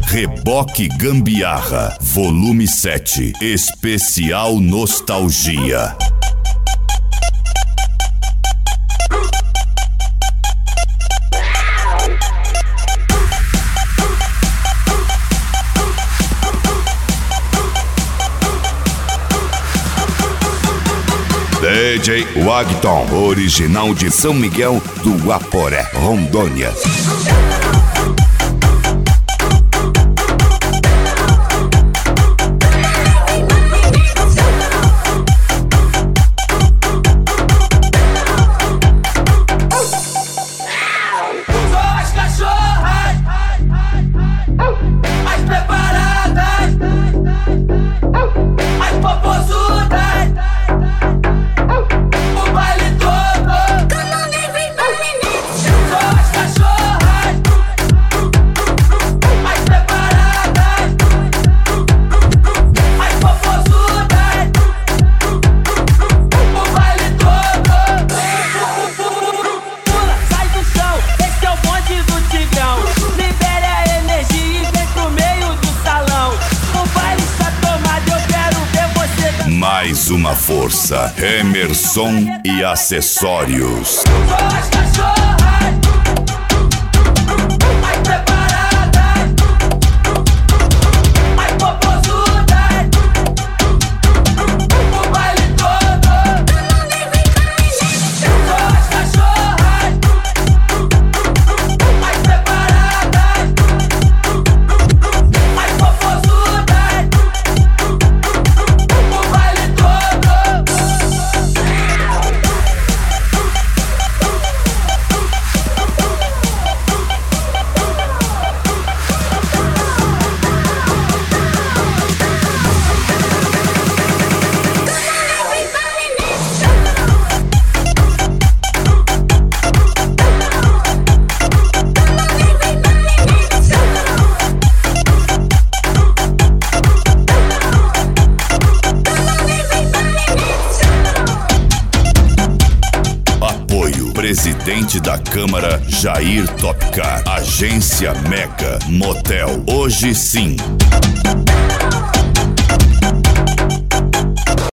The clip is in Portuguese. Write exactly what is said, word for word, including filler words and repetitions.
Reboque Gambiarra, volume sete, especial nostalgia. D J Wagton, original de São Miguel do Guaporé, Rondônia. Mais uma força, Emerson e acessórios. Presidente da Câmara, Jair Topcar. Agência Mega Motel. Hoje sim.